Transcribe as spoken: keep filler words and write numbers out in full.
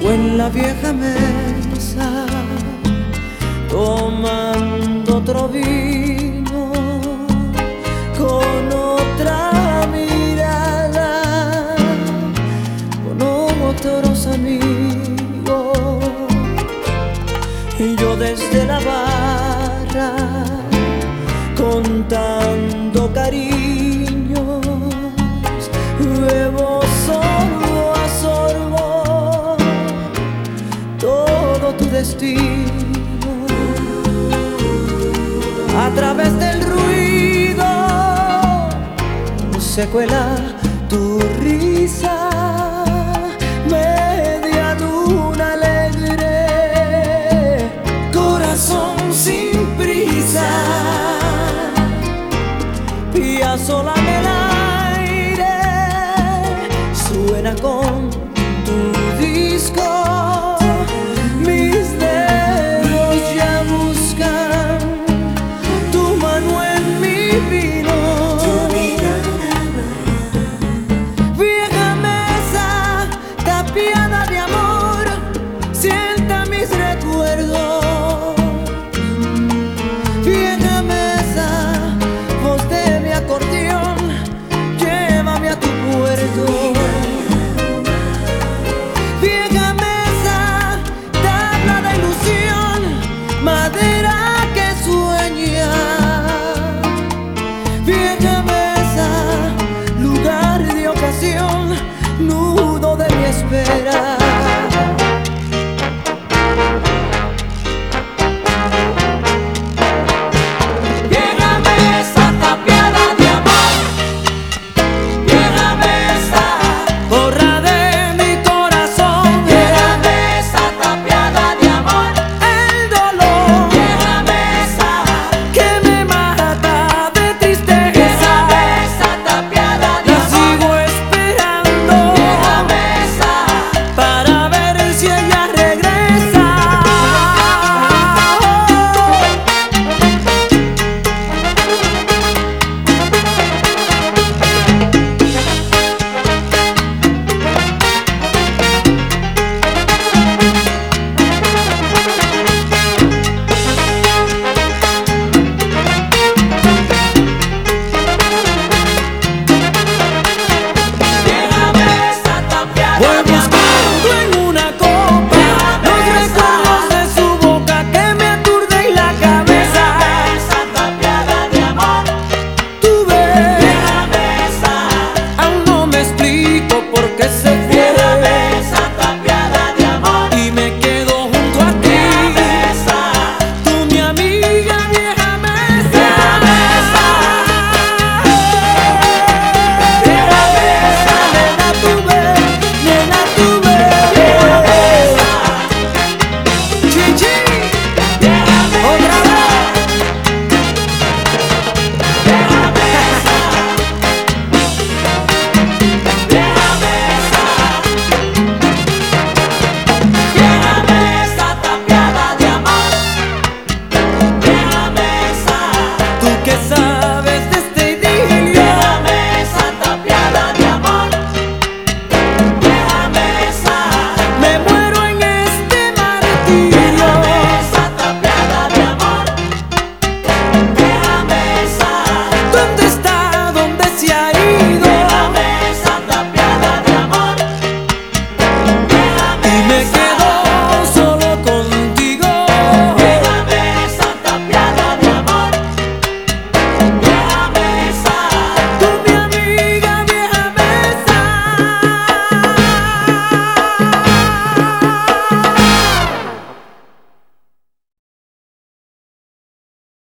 o en la vieja mesa, tomando otro vino, con otra mirada, con otros amigos, y yo desde la barra contando cariños, bebo sorbo a sorbo todo tu destino. A través del ruido se cuela tu risa, media luna alegre, corazón sin prisa, y a sola en el aire suena con